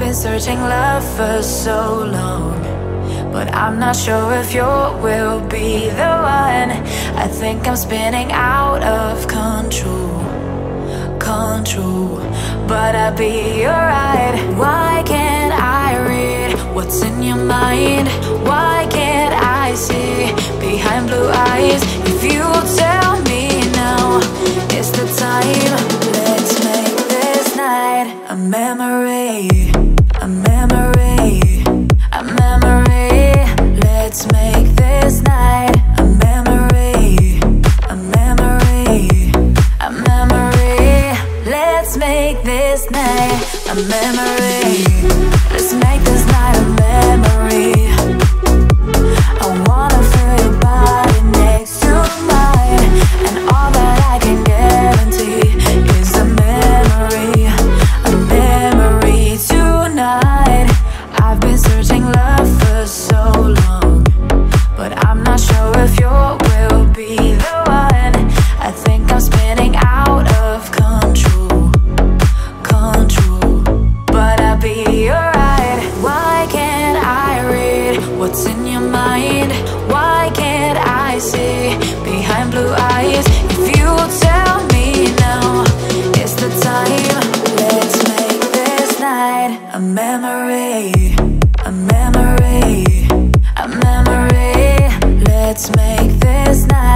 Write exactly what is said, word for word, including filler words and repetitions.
been searching love for so long, but I'm not sure if you will be the one. I think I'm spinning out of control, control, but I'll be alright. Why can't I read what's in your mind? Why can't I see behind blue eyes? If you tell me now, it's the time. Let's make this night a memory, a memory, a memory. Let's make this night a memory, a memory, a memory. Let's make this night a memory. Let's make this night a memory. I wanna feel your body next to mine, and all that I can guarantee is a memory, a memory tonight. I've been searching love for so long, but I'm not sure if you will be the one. I think I'm spinning out of control, control, but I'll be alright. Why can't I read what's in your mind? Why can't I see behind blue eyes? If you tell me now, it's the time. Let's make this night a memory, a memory, a memory. Let's make this night